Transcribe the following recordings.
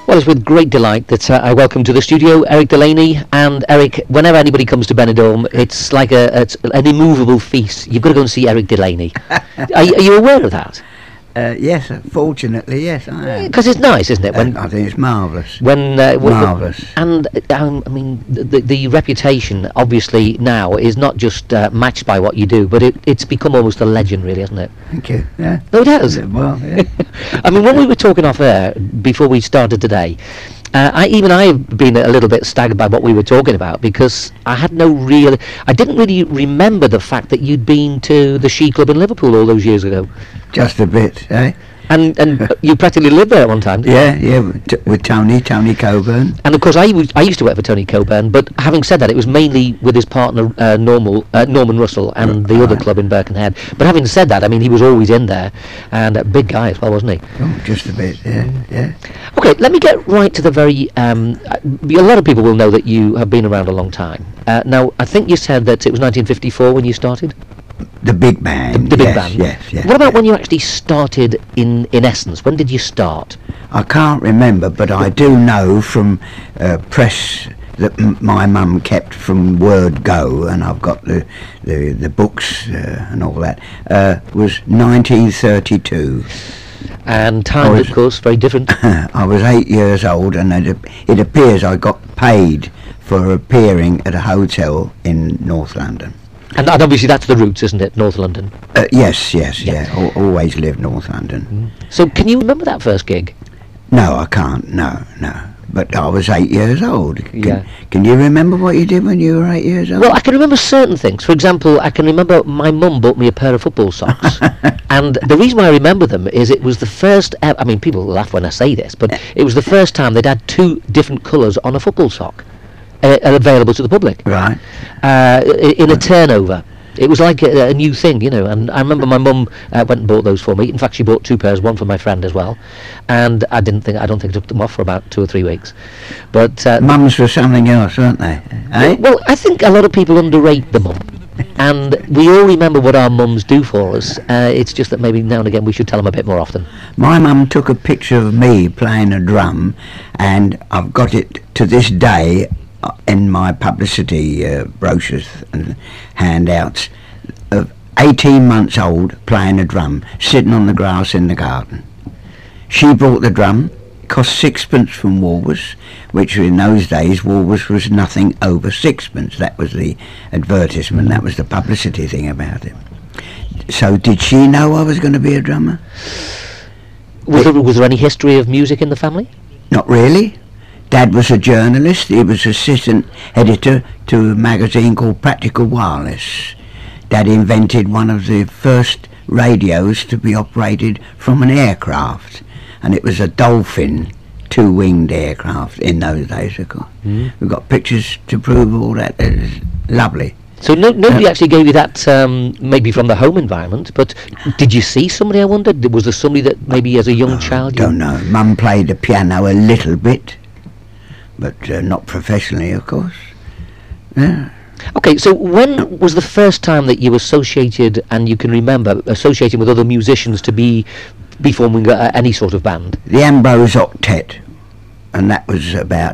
Well, it's with great delight that I welcome to the studio Eric Delaney. And Eric, whenever anybody comes to Benidorm, it's like it's an immovable feast. You've got to go and see Eric Delaney. Are you aware of that? Yes, fortunately, yes, I am. Because it's nice, isn't it? I think it's marvellous. Marvellous. And, I mean, the reputation, obviously, now is not just matched by what you do, but it's become almost a legend, really, hasn't it? Thank you, yeah. No, it has. Well, yeah. I mean, when we were talking off air, before we started today, I have been a little bit staggered by what we were talking about, because I didn't really remember the fact that you'd been to the Ski Club in Liverpool all those years ago. Just a bit, eh? And you practically lived there at one time, didn't you? Yeah, with Tony Coburn. And of course, I used to work for Tony Coburn, but having said that, it was mainly with his partner Norman Russell and the other club in Birkenhead. But having said that, I mean, he was always in there, and a big guy as well, wasn't he? Oh, just a bit, yeah. Okay, let me get right to the very. A lot of people will know that you have been around a long time. Now, I think you said that it was 1954 when you started. The big band. The big band. Yes. What about when you actually started in essence? When did you start? I can't remember, but I do know from press that my mum kept from Word Go, and I've got the books and all that, was 1932. And time, of course, very different. I was 8 years old, and it appears I got paid for appearing at a hotel in North London. And obviously that's the roots, isn't it, North London? Yes, yeah. Always lived North London. So can you remember that first gig? No, I can't, no. But I was 8 years old. Yeah. Can you remember what you did when you were 8 years old? Well, I can remember certain things. For example, I can remember my mum bought me a pair of football socks. And the reason why I remember them is it was the first I mean, people laugh when I say this, but it was the first time they'd had two different colours on a football sock. Available to the public, right? In a turnover. It was like a new thing, you know. And I remember my mum went and bought those for me. In fact, she bought two pairs, one for my friend as well. And I don't think I took them off for about 2 or 3 weeks. But mums were something else, weren't they? Eh? Well, I think a lot of people underrate the mum. And we all remember what our mums do for us. It's just that maybe now and again we should tell them a bit more often. My mum took a picture of me playing a drum, and I've got it to this day in my publicity brochures and handouts, of 18 months old playing a drum, sitting on the grass in the garden. She bought the drum, cost 6pence from Woolworths, which in those days Woolworths was nothing over 6pence. That was the advertisement, that was the publicity thing about it. So did she know I was going to be a drummer? Was there any history of music in the family? Not really. Dad was a journalist. He was assistant editor to a magazine called Practical Wireless. Dad invented one of the first radios to be operated from an aircraft, and it was a Dolphin two-winged aircraft in those days, of course. We've got pictures to prove all that. It's lovely. So nobody actually gave you that, maybe from the home environment, but did you see somebody, I wondered? Was there somebody that maybe as a young child... I don't know. Mum played the piano a little bit, but not professionally, of course. Yeah. Okay, so when was the first time that you associated, and you can remember, associating with other musicians to be forming any sort of band? The Ambrose Octet, and that was about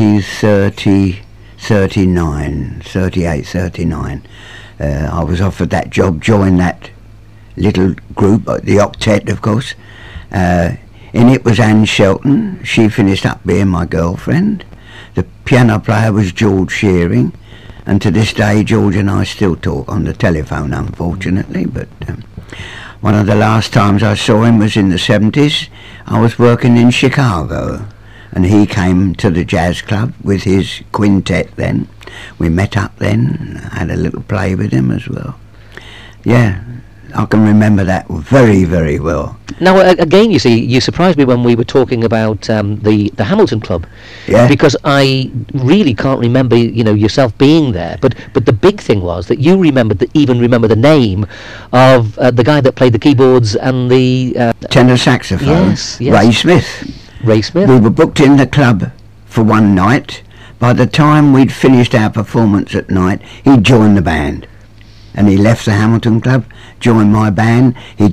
1939. I was offered that job, joined that little group, the Octet, of course. In it was Anne Shelton. She finished up being my girlfriend. The piano player was George Shearing, and to this day George and I still talk on the telephone, unfortunately, but one of the last times I saw him was in the 70s. I was working in Chicago, and he came to the jazz club with his quintet then. We met up then, had a little play with him as well. Yeah, I can remember that very, very well. Now, again, you see, you surprised me when we were talking about the Hamilton Club, because I really can't remember, you know, yourself being there. But the big thing was that you even remember the name of the guy that played the keyboards and the tenor saxophone. Yes. Ray Smith. Ray Smith. We were booked in the club for one night. By the time we'd finished our performance at night, he'd joined the band. And he left the Hamilton Club, joined my band. He did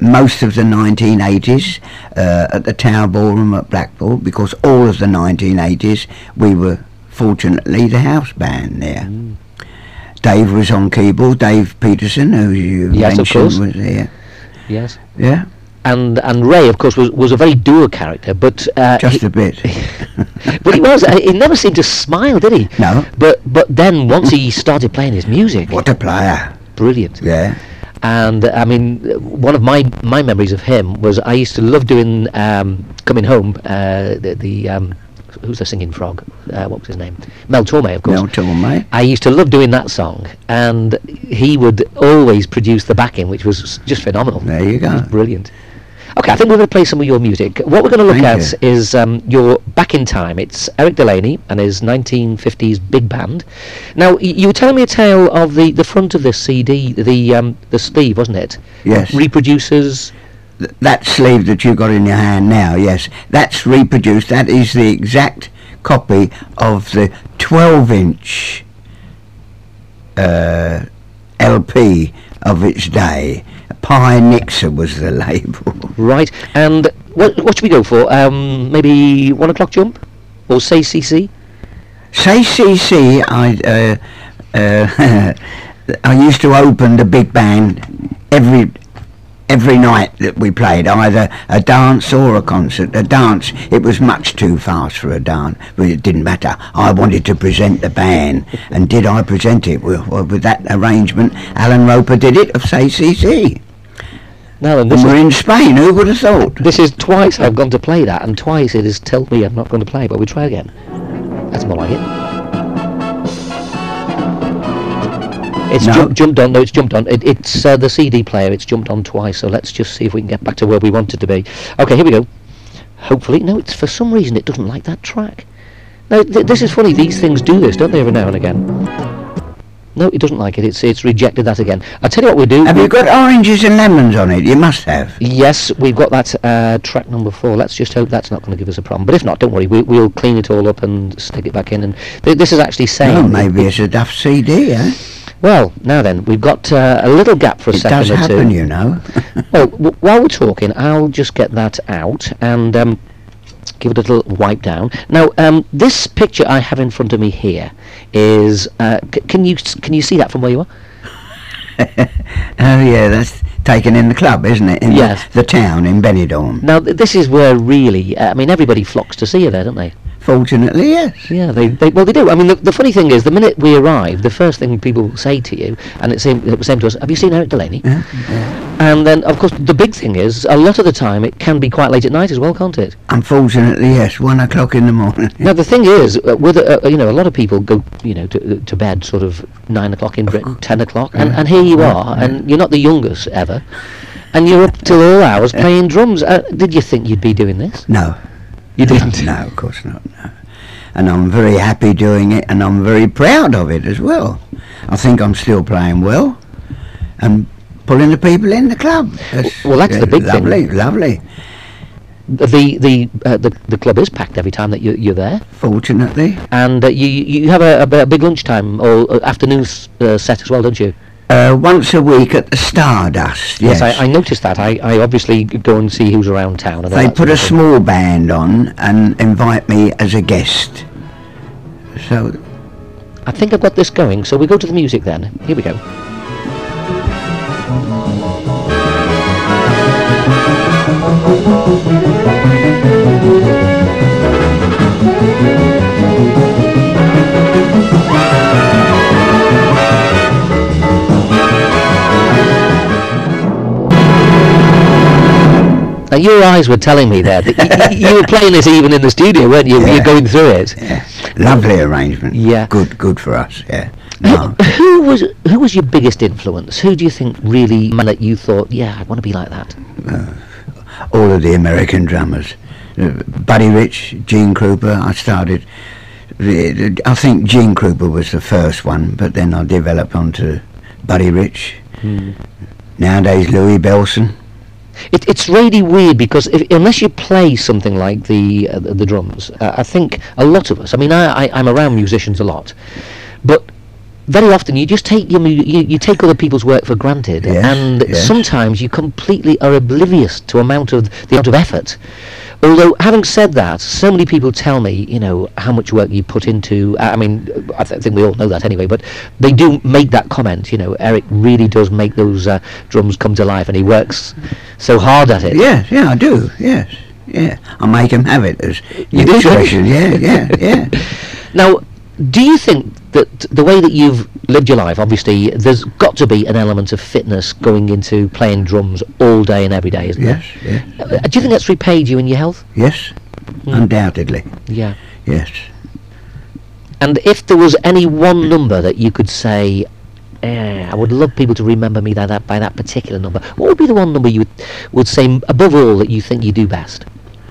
most of the 1980s at the Tower Ballroom at Blackpool, because all of the 1980s we were fortunately the house band there. Dave was on keyboard, Dave Peterson, who you mentioned, was there. Yes. Yeah. And Ray, of course, was a very dour character, but just a bit. But he was. He never seemed to smile, did he? No. But then once he started playing his music, what a player! Brilliant. Yeah. And I mean, one of my memories of him was I used to love doing Coming Home. Who's the singing frog? What was his name? Mel Torme, of course. Mel Torme. I used to love doing that song, and he would always produce the backing, which was just phenomenal. There you go. It was brilliant. Okay, I think we're going to play some of your music. What we're going to look at is your Back in Time. It's Eric Delaney and his 1950s big band. Now, you were telling me a tale of the front of this CD, the sleeve, wasn't it? Yes. Reproduces. That sleeve that you got in your hand now, yes, that's reproduced. That is the exact copy of the 12-inch LP of its day. Pi Nixa was the label. Right, and what should we go for? Maybe 1 o'clock jump? Or Say CC? Say CC, I used to open the big band every night that we played, either a dance or a concert. A dance, it was much too fast for a dance, but it didn't matter. I wanted to present the band, and did I present it? Well, with that arrangement, Alan Roper did it of Say CC. Now, and we're in Spain, who would have thought? This is twice I've gone to play that, and twice it has told me I'm not going to play, but we try again. That's more like it. It's jumped on. No, it's jumped on. It's the CD player. It's jumped on twice. So let's just see if we can get back to where we wanted to be. Okay, here we go. Hopefully, no. It's for some reason it doesn't like that track. Now this is funny. These things do this, don't they? Every now and again. No, it doesn't like it. It's rejected that again. I'll tell you what we do. Have you got Oranges and Lemons on it? You must have. Yes, we've got that track number 4. Let's just hope that's not going to give us a problem. But if not, don't worry. We'll clean it all up and stick it back in. And this is actually saying. Oh, maybe it's a Duff CD, eh? Well, now then, we've got a little gap for a second or two. It does happen, you know. Well, while we're talking, I'll just get that out and give it a little wipe down. Now, this picture I have in front of me here is. Can you see that from where you are? Oh yeah, that's taken in the club, isn't it? In the town in Benidorm. Now, this is where really, I mean, everybody flocks to see you there, don't they? Fortunately, yes. Yeah, they do. I mean, the funny thing is, the minute we arrive, the first thing people say to you, and it was saying to us, have you seen Eric Delaney? Yeah. And then, of course, the big thing is, a lot of the time, it can be quite late at night as well, can't it? Unfortunately, yes, 1 o'clock in the morning. Now, the thing is, with a lot of people go, to bed sort of 9 o'clock in Britain, 10 o'clock, and here you are, and you're not the youngest ever, and you're up till all hours playing drums. Did you think you'd be doing this? No. You didn't? No, of course not, no. And I'm very happy doing it, and I'm very proud of it as well. I think I'm still playing well, and pulling the people in the club. That's the big thing. Lovely. The club is packed every time that you're there. Fortunately. And you have a big lunchtime or afternoon set as well, don't you? Once a week at the Stardust. Yes, I noticed that. I obviously go and see who's around town. And they put a small band on and invite me as a guest. So I think I've got this going. So we go to the music then. Here we go. Now, your eyes were telling me there that you were playing this even in the studio, weren't you? Yeah. You're going through it. Yeah. Lovely arrangement. Yeah. Good for us. Yeah. No. Who was your biggest influence? Who do you think really that you thought, yeah, I want to be like that? All of the American drummers. Buddy Rich, Gene Krupa. I think Gene Krupa was the first one, but then I developed onto Buddy Rich. Nowadays, Louis Bellson. It's really weird because unless you play something like the drums, I think a lot of us. I mean, I'm around musicians a lot, but very often you just take you take other people's work for granted, and sometimes you completely are oblivious to the amount of effort. Although, having said that, so many people tell me, how much work you put into. I mean, I think we all know that anyway. But they do make that comment. Eric really does make those drums come to life, and he works so hard at it. Yes, yeah, I do. Yes, yeah, I make him have it as you do. Yeah. Now, do you think that the way that you've lived your life, obviously, there's got to be an element of fitness going into playing drums all day and every day, isn't there? Yes, yeah. Do you think that's repaid you in your health? Yes, undoubtedly. Yeah. Yes. And if there was any one number that you could say, I would love people to remember me by that particular number, what would be the one number you would say, above all, that you think you do best?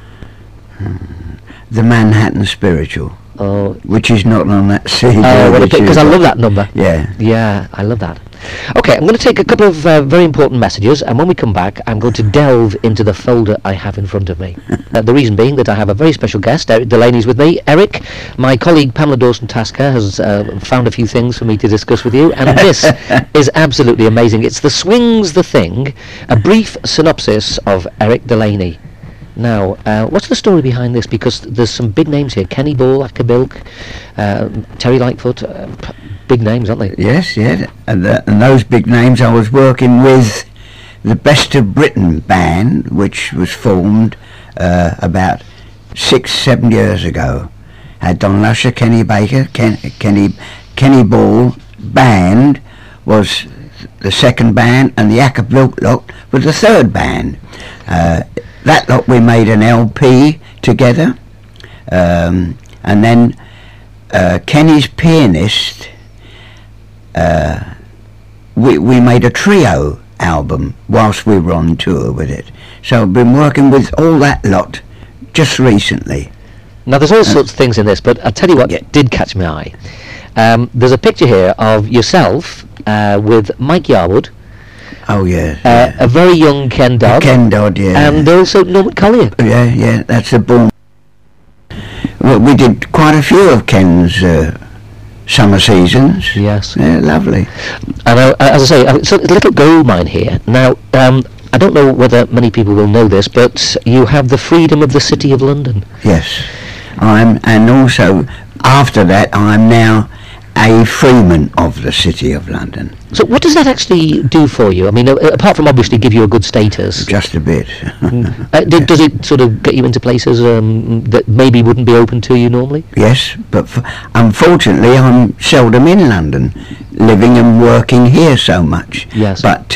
The Manhattan Spiritual. Oh, which is not on that CD. Because I love that number. Yeah, I love that. Okay, I'm going to take a couple of very important messages, and when we come back, I'm going to delve into the folder I have in front of me. The reason being that I have a very special guest. Eric Delaney's with me. Eric, my colleague Pamela Dawson-Tasker has found a few things for me to discuss with you, and this is absolutely amazing. It's The Swing's the Thing, a brief synopsis of Eric Delaney. Now, what's the story behind this? Because there's some big names here. Kenny Ball, Acker Bilk, Terry Lightfoot, big names, aren't they? Yes, yeah. And those big names, I was working with the Best of Britain band, which was formed about 6-7 years ago. Had Don Lusher, Kenny Baker, Kenny Ball band was the second band, and the Acker Bilk lot was the third band. That lot we made an LP together, and then Kenny's pianist, we made a trio album whilst we were on tour with it. So I've been working with all that lot just recently. Now there's all sorts of things in this, but I'll tell you what did catch my eye. There's a picture here of yourself with Mike Yarwood. Oh yeah, a very young Ken Dodd. Ken Dodd, yeah. And also Norman Collier. Yeah, that's a boom. Well, we did quite a few of Ken's summer seasons. Yes. Yeah, lovely. And as I say, it's a little gold mine here. Now, I don't know whether many people will know this, but you have the freedom of the City of London. Yes, and also after that, I'm now a freeman of the City of London. So what does that actually do for you? I mean, apart from obviously give you a good status. Just a bit. Does it sort of get you into places that maybe wouldn't be open to you normally? Yes, but unfortunately I'm seldom in London, living and working here so much. Yes. But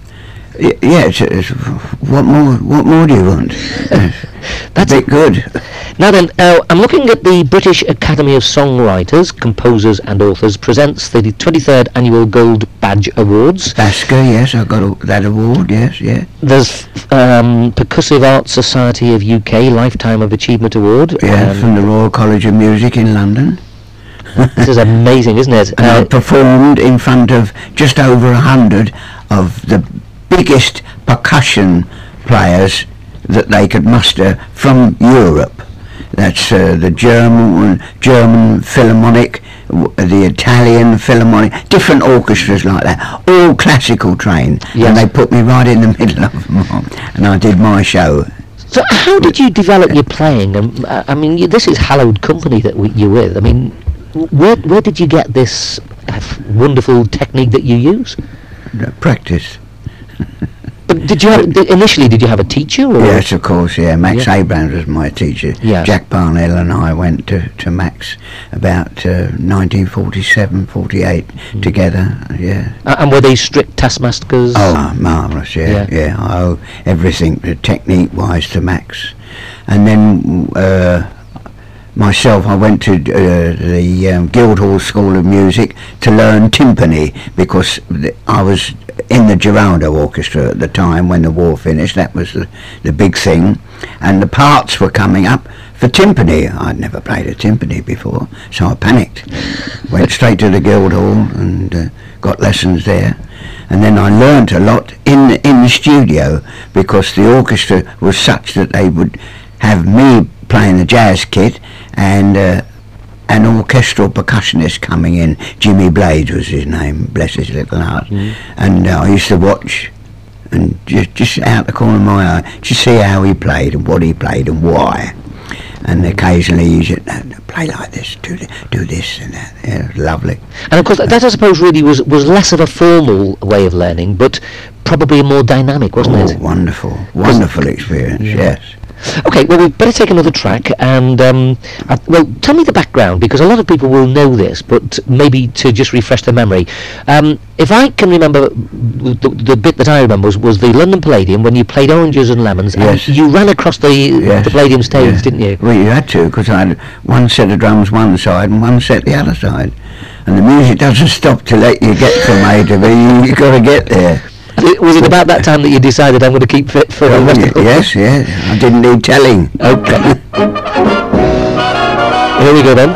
what more do you want? That's a bit good. Now then, I'm looking at the British Academy of Songwriters, Composers and Authors presents the 23rd Annual Gold Badge Awards. BASCA, yes, I got that award, yes, yeah. There's Percussive Arts Society of UK Lifetime of Achievement Award. Yeah, from the Royal College of Music in London. This is amazing, isn't it? And I performed in front of just over 100 of the biggest percussion players that they could muster from Europe. That's the German Philharmonic, the Italian Philharmonic, different orchestras like that, all classical trained. Yes. And they put me right in the middle of them all, and I did my show. So how did you develop your playing? I mean, this is hallowed company that you're with. I mean, where did you get this wonderful technique that you use? Practice. But did you have a teacher? Or? Yes, of course, yeah. Max Abrams was my teacher. Yes. Jack Parnell and I went to Max about 1947, 48 together, yeah. And were they strict taskmasters? Oh, marvellous, yeah. I owe everything technique-wise to Max. And then myself, I went to the Guildhall School of Music to learn timpani, because I was in the Giraldo Orchestra at the time when the war finished. That was the big thing, and the parts were coming up for timpani. I'd never played a timpani before, so I panicked. Went straight to the Guildhall and got lessons there, and then I learnt a lot in the studio, because the orchestra was such that they would have me playing the jazz kit and an orchestral percussionist coming in. Jimmy Blades was his name, bless his little heart. And I used to watch, and just out the corner of my eye, to see how he played and what he played and why. And occasionally he said, no, play like this, do this and that. Yeah, it was lovely. And of course, that I suppose really was less of a formal way of learning, but probably more dynamic, wasn't it? Wonderful experience, yes. Okay, well, we'd better take another track, and well, tell me the background, because a lot of people will know this, but maybe to just refresh their memory. If I can remember, the bit that I remember was the London Palladium when you played Oranges and Lemons, yes. and you ran across the Palladium stage, didn't you? Well, you had to, because I had one set of drums one side and one set the other side, and the music doesn't stop to let you get from A to B. You've got to get there. Was it about that time that you decided I'm going to keep fit for the rest of the Yes, I didn't need telling. Okay. Here we go then.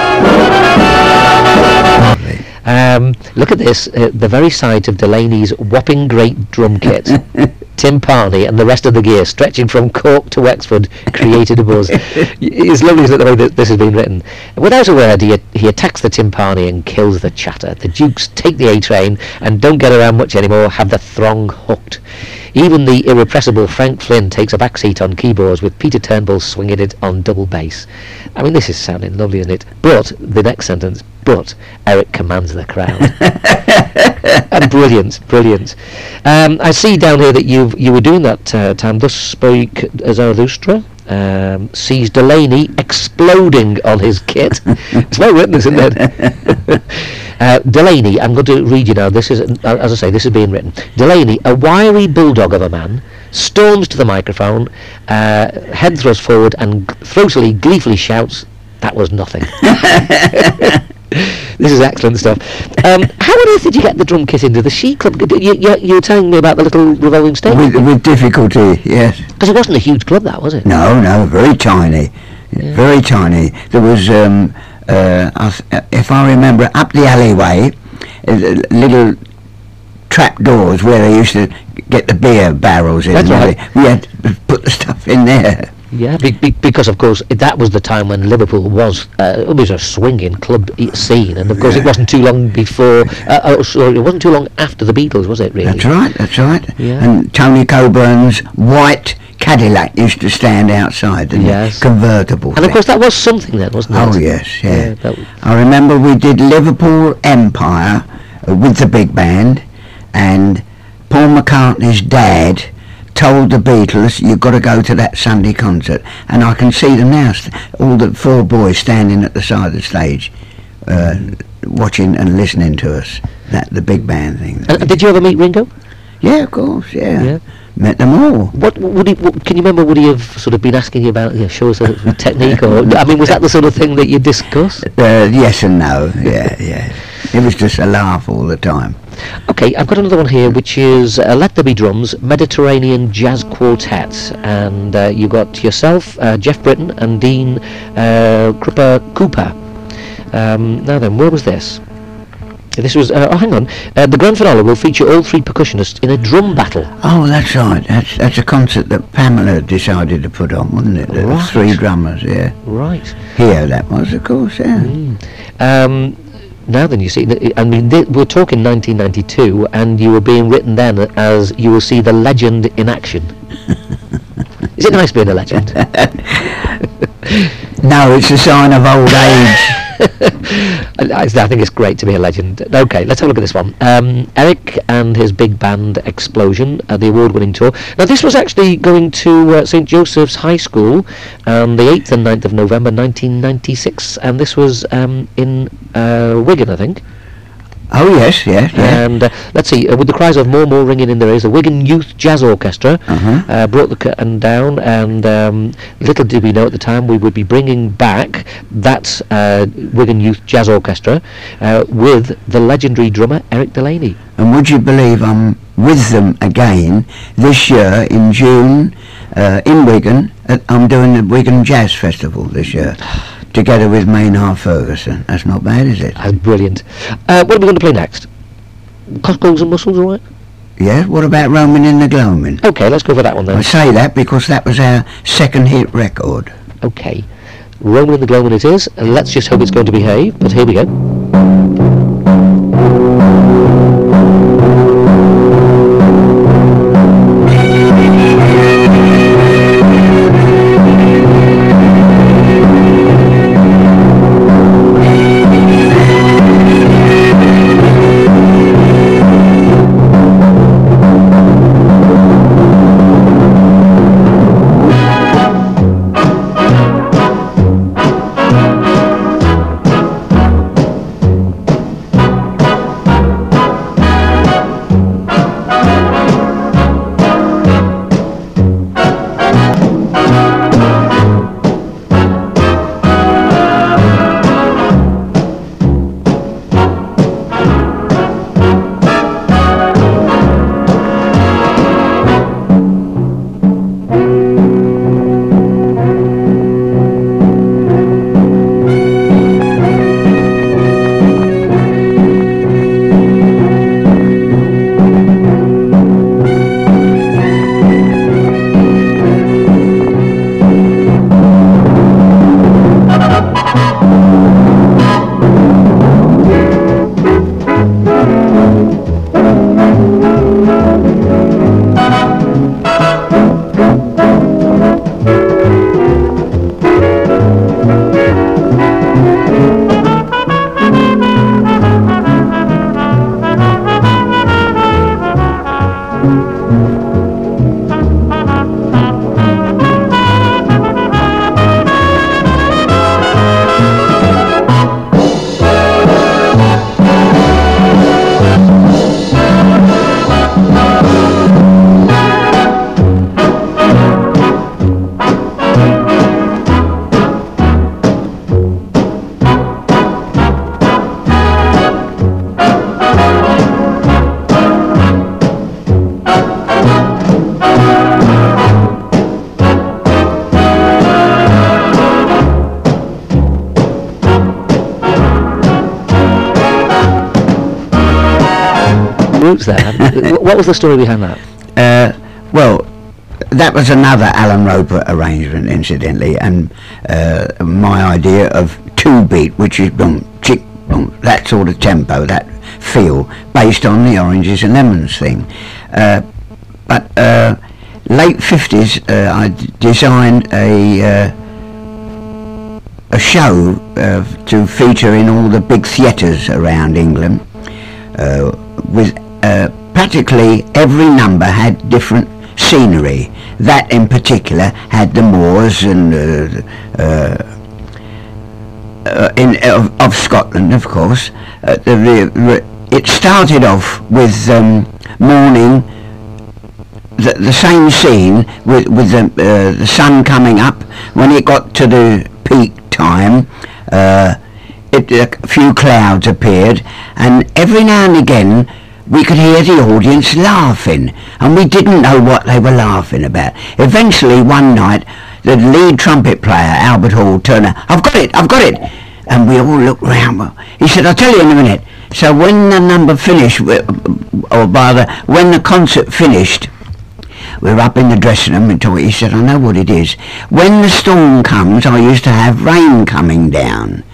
Look at this, the very sight of Delaney's whopping great drum kit. Tim Parney and the rest of the gear, stretching from Cork to Wexford, created a buzz. It's lovely, isn't it, the way that this has been written. Without a word, he attacks the Tim Parney and kills the chatter. The Dukes take the A-train and don't get around much anymore, have the throng hooked. Even the irrepressible Frank Flynn takes a back seat on keyboards, with Peter Turnbull swinging it on double bass. I mean, this is sounding lovely, isn't it? But, the next sentence, but Eric commands the crowd. And brilliant. I see down here that you were doing that time. Thus spoke Zarathustra. Sees Delaney exploding on his kit. It's well written, isn't it? Delaney, I'm going to read you now. This is, as I say, this is being written. Delaney, a wiry bulldog of a man, storms to the microphone, head thrust forward, and throatily, gleefully shouts, "That was nothing." This is excellent stuff. How on earth did you get the drum kit into the She Club? You were telling me about the little revolving stage. With difficulty, yes. Because it wasn't a huge club, that, was it? No, very tiny. Yeah. Very tiny. There was, if I remember, up the alleyway, little trap doors where they used to get the beer barrels in. That's right. We had to put the stuff in there. Yeah, because of course that was the time when Liverpool was a swinging club scene, and of course it wasn't too long before. It wasn't too long after the Beatles, was it? Really? That's right. Yeah. And Tony Coburn's white Cadillac used to stand outside, and convertible. And of course that was something then, wasn't it? Oh yes, yeah. I remember we did Liverpool Empire with the big band, and Paul McCartney's dad told the Beatles, "You've got to go to that Sunday concert," and I can see them now, all the four boys standing at the side of the stage, watching and listening to us. The big band thing. Did you ever meet Ringo? Yeah, of course. Yeah. Met them all. What can you remember? Would he have sort of been asking you about? Show us a technique, or I mean, was that the sort of thing that you discussed? Yes and no. Yeah. It was just a laugh all the time. Okay, I've got another one here, which is Let There Be Drums, Mediterranean Jazz Quartet, and you got yourself, Jeff Britton, and Dean Krupa Cooper. Now then, where was this? This was, hang on, the grand finale will feature all three percussionists in a drum battle. Oh, that's right. That's a concert that Pamela decided to put on, wasn't it? There were three drummers, yeah. Right. Here, that was, of course, yeah. Now then, you see, I mean, we're talking 1992, and you were being written then as you will see the legend in action. Is it nice being a legend? No, it's a sign of old age. I think it's great to be a legend. Okay, let's have a look at this one. Eric and his big band Explosion, the award-winning tour. Now, this was actually going to St. Joseph's High School on the 8th and 9th of November 1996, and this was in Wigan, I think. Oh yes. And let's see, with the cries of more ringing in their ears, the Wigan Youth Jazz Orchestra brought the curtain down, and little did we know at the time we would be bringing back that Wigan Youth Jazz Orchestra with the legendary drummer Eric Delaney. And would you believe I'm with them again this year in June in Wigan? I'm doing the Wigan Jazz Festival this year. Together with Maynard Ferguson. That's not bad, is it? That's brilliant. What are we going to play next? Cockles and Mussels, all right? Yeah, what about Roaming in the Gloaming? Okay, let's go for that one then. I say that because that was our second hit record. Okay. Roman in the Gloaming it is, and let's just hope it's going to behave, but here we go. There. What was the story behind that? Well, that was another Alan Roper arrangement, incidentally, and my idea of 2-beat, which is boom, chick, boom, that sort of tempo, that feel, based on the Oranges and Lemons thing. But late 50s, I designed a show to feature in all the big theatres around England, with practically every number had different scenery. That in particular had the moors and of Scotland, of course. It started off with morning, the same scene with the sun coming up. When it got to the peak time, a few clouds appeared, and every now and again we could hear the audience laughing, and we didn't know what they were laughing about. Eventually, one night, the lead trumpet player, Albert Hall, turned out, I've got it! And we all looked round. He said, I'll tell you in a minute. So when the number finished, or rather, when the concert finished, we were up in the dressing room and talking. He said, I know what it is. When the storm comes, I used to have rain coming down.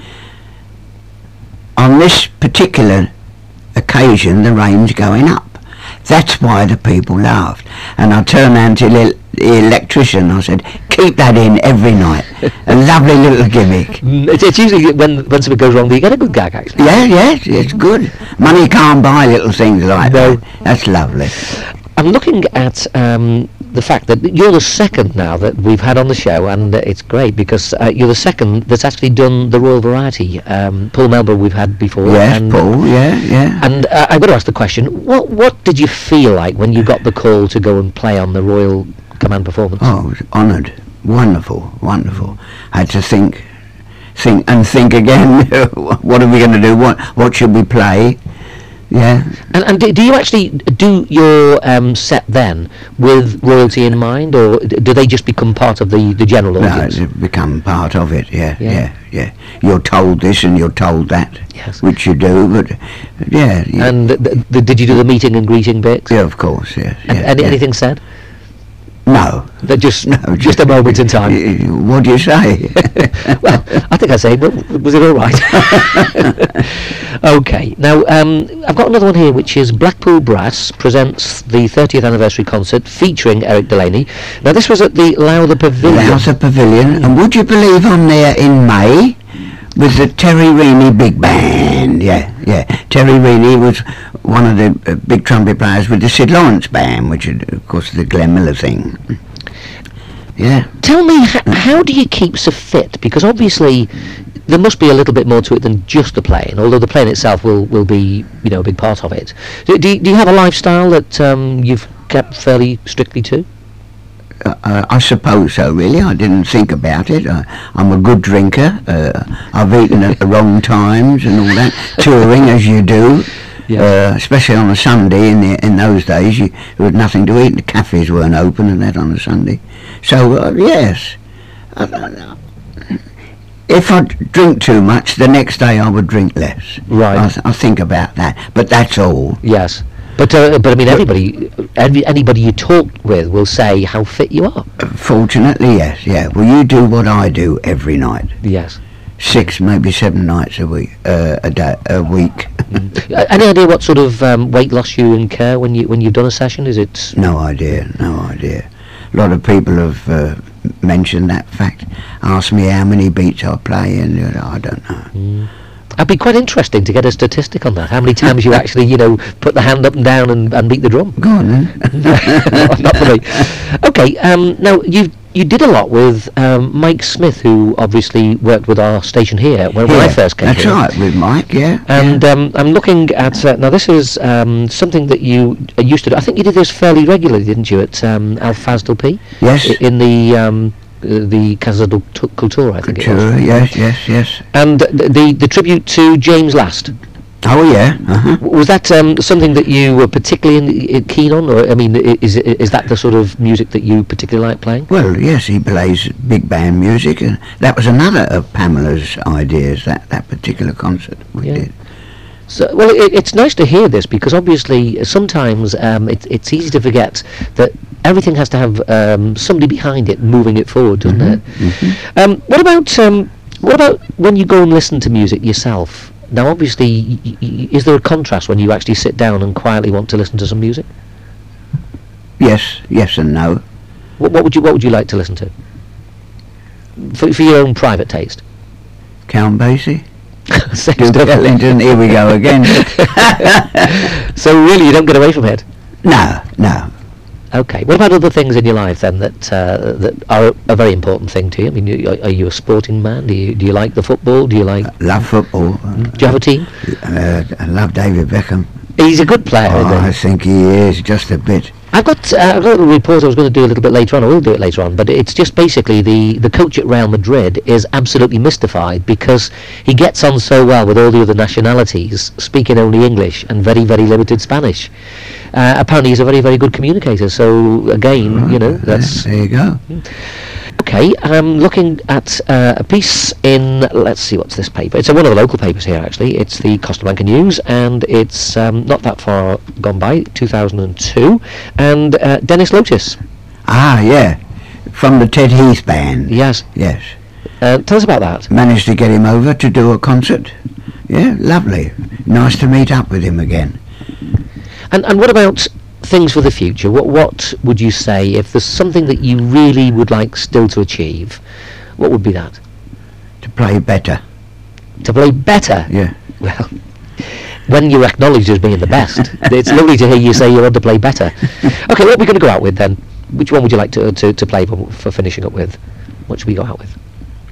On this particular occasion, the rain's going up. That's why the people laughed. And I turned round to the electrician. I said, keep that in every night. A lovely little gimmick. It's usually when something goes wrong that you get a good gag, actually. Yeah, it's good. Money can't buy little things like that. That's lovely. I'm looking at the fact that you're the second now that we've had on the show, and it's great because you're the second that's actually done the Royal Variety. Paul Melba we've had before. Yes, and Paul, yeah. And I've got to ask the question, what did you feel like when you got the call to go and play on the Royal Command performance? Oh, I was honoured. Wonderful. I had to think again. What are we going to do? What should we play? Yeah. And do you actually do your set then with royalty in mind, or do they just become part of the general audience? No, they become part of it, yeah. You're told this and you're told that, yes. Which you do, but yeah. And did you do the meeting and greeting bits? Yeah, of course, yes. And anything said? No. They're just a moment in time. What do you say? Well, I think I say, well, was it all right? Okay. Now, I've got another one here, which is Blackpool Brass presents the 30th anniversary concert featuring Eric Delaney. Now, this was at the Lowther Pavilion. Lowther Pavilion. And would you believe I'm there in May with the Terry Reaney Big Band? Yeah. Terry Reaney was one of the big trumpet players with the Sid Lawrence Band, which is, of course, the Glenn Miller thing. Yeah. Tell me, how do you keep so fit? Because obviously there must be a little bit more to it than just the playing, although the playing itself will be, a big part of it. Do you have a lifestyle that you've kept fairly strictly to? I suppose so, really. I didn't think about it. I'm a good drinker. I've eaten at the wrong times and all that, touring as you do. Yeah. Especially on a Sunday. In those days, there was nothing to eat. The cafes weren't open and that on a Sunday. So, yes. If I drink too much, the next day I would drink less. Right. I think about that. But that's all. Yes. But I mean, anybody you talk with will say how fit you are. Fortunately, yes. Yeah. Well, you do what I do every night. Yes. 6, maybe 7 nights a week. A week. Any idea what sort of weight loss you incur when you've done a session? Is it? No idea. A lot of people have mentioned that fact. Asked me how many beats I play, and I don't know. It'd be quite interesting to get a statistic on that. How many times you actually, put the hand up and down and beat the drum? Go on then. Not for me. Okay. Now you did a lot with Mike Smith, who obviously worked with our station here when I first came that's here. That's right, with Mike, yeah. And I'm looking at now. This is something that you used to do. I think you did this fairly regularly, didn't you, at Al Fazl P? Yes. In the Casa del Cultura, I think it was. Yes. And the tribute to James Last. Oh yeah. Was that something that you were particularly keen on, or I mean, is that the sort of music that you particularly like playing? Well, yes, he plays big band music, and that was another of Pamela's ideas. That particular concert we did. So, well, it's nice to hear this, because obviously sometimes it's easy to forget that everything has to have somebody behind it moving it forward, doesn't it? Mm-hmm. What about when you go and listen to music yourself? Now, obviously, is there a contrast when you actually sit down and quietly want to listen to some music? Yes and no. What would you like to listen to? For your own private taste? Count Basie. Duke Ellington, here we go again. So really, you don't get away from it? No. Okay. What about other things in your life then that are a very important thing to you? I mean, are you a sporting man? Do you like the football? Do you like? Love football. Do you have a team? I love David Beckham. He's a good player. I think he is, just a bit. I've got a little report I was going to do a little bit later on. I will do it later on, but it's just basically the coach at Real Madrid is absolutely mystified because he gets on so well with all the other nationalities, speaking only English and very, very limited Spanish. Apparently he's a very, very good communicator, so again, that's... There you go. Okay, I'm looking at a piece in, let's see, what's this paper? It's one of the local papers here, actually. It's the Costabanca News, and it's not that far gone by, 2002, and Dennis Lotis. Ah, yeah, from the Ted Heath Band. Yes. Tell us about that. Managed to get him over to do a concert. Yeah, lovely. Nice to meet up with him again. And what about things for the future? What would you say, if there's something that you really would like still to achieve, what would be that? To play better. To play better? Yeah. Well, when you're acknowledged as being the best, it's lovely to hear you say you want to play better. Okay, what are we going to go out with then? Which one would you like to play for finishing up with? What should we go out with?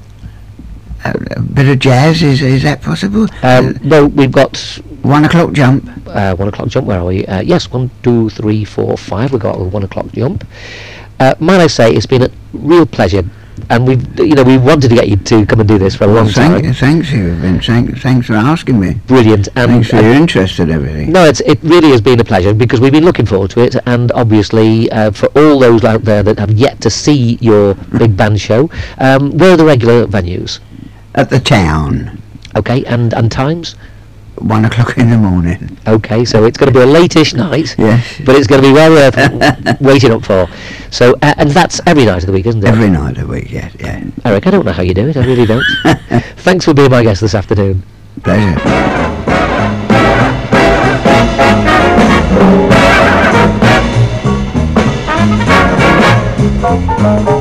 A bit of jazz, is that possible? No, we've got 1 o'clock jump. 1 o'clock jump, where are we? Yes, 1, 2, 3, 4, 5. We've got a 1 o'clock jump. Might I say, it's been a real pleasure, and we wanted to get you to come and do this for a long time. Thanks for asking me. Brilliant. Thanks for your interest in everything. No, it really has been a pleasure, because we've been looking forward to it, and obviously for all those out there that have yet to see your big band show, where are the regular venues? At the town. Okay, and times? 1 o'clock in the morning. Okay, so it's going to be a late-ish night. Yes. But it's going to be well worth waiting up for. So, and that's every night of the week, isn't it? Every night of the week, yeah. Eric, I don't know how you do it. I really don't. Thanks for being my guest this afternoon. Pleasure.